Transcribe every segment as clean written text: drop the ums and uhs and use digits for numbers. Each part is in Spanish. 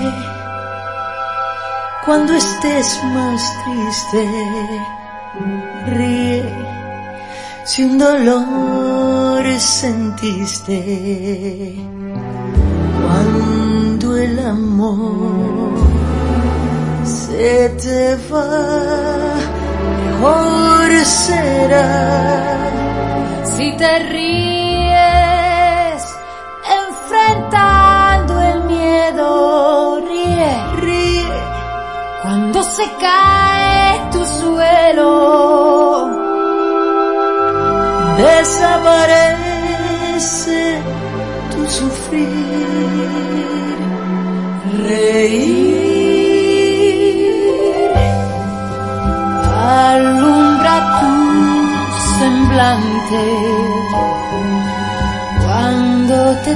Cuando estés más triste, ríe. Si un dolor sentiste, cuando el amor se te va, mejor será si te ríes enfrentando el miedo. Ríe, ríe. Cuando se cae tu suelo, desaparece tu sufrir. Reír alumbra tu semblante. Cuando te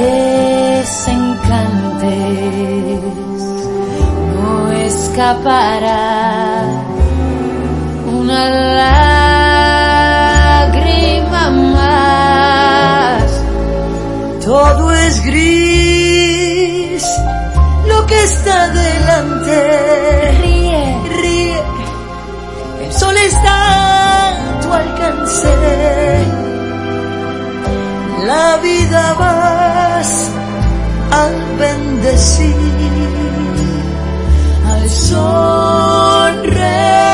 desencantes, no escapará una lágrima más. Todo es gris, lo que está delante. Ríe, ríe, el sol está a tu alcance. La vida vas al bendecir, al sonreír.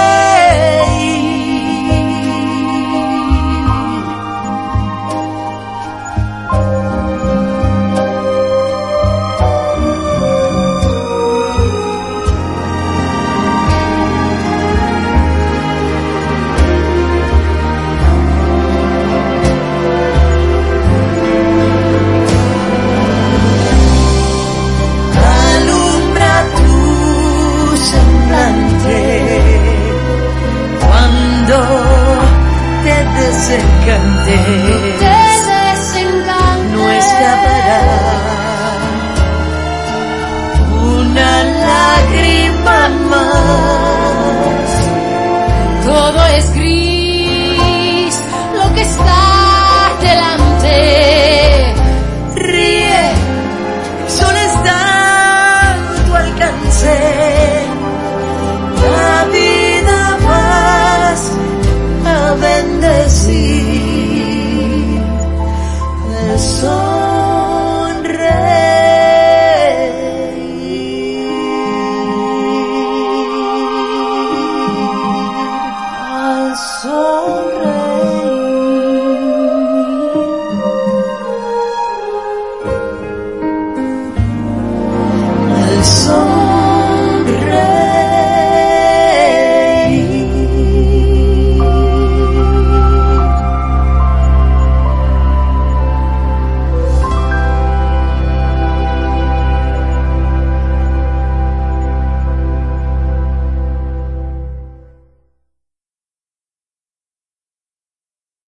Cuando te desencantes, no escapará una lágrima más.